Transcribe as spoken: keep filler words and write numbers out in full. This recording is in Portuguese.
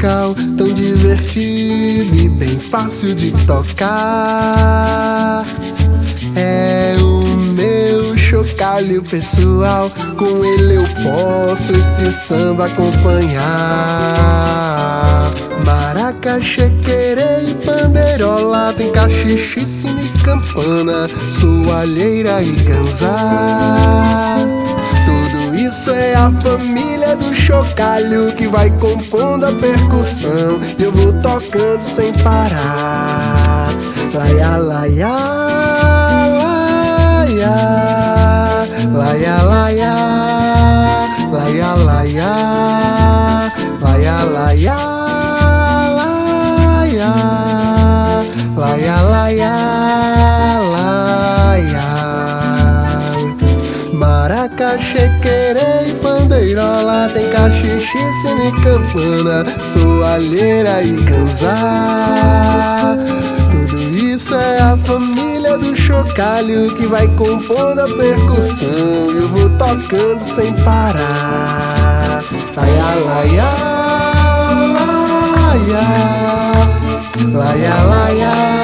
musical tão divertido e bem fácil de tocar. É o meu chocalho pessoal, com ele eu posso esse samba acompanhar. Maraca, chequerê e pandeirola, tem cachichíssima e campana, soalheira e ganzá. Tudo isso é a família do chocalho que vai compondo a percussão, e eu vou tocando sem parar. Laia, laia, laia, laia, laia, laia, laia, laia, laia, laia, laia, laia. Maraca, chequerê e pandeirola, tem cachichíssima e campana, soalheira e ganzá. Tudo isso é a família do chocalho que vai compondo a percussão, eu vou tocando sem parar. Laia, laia, laia, laia, laia.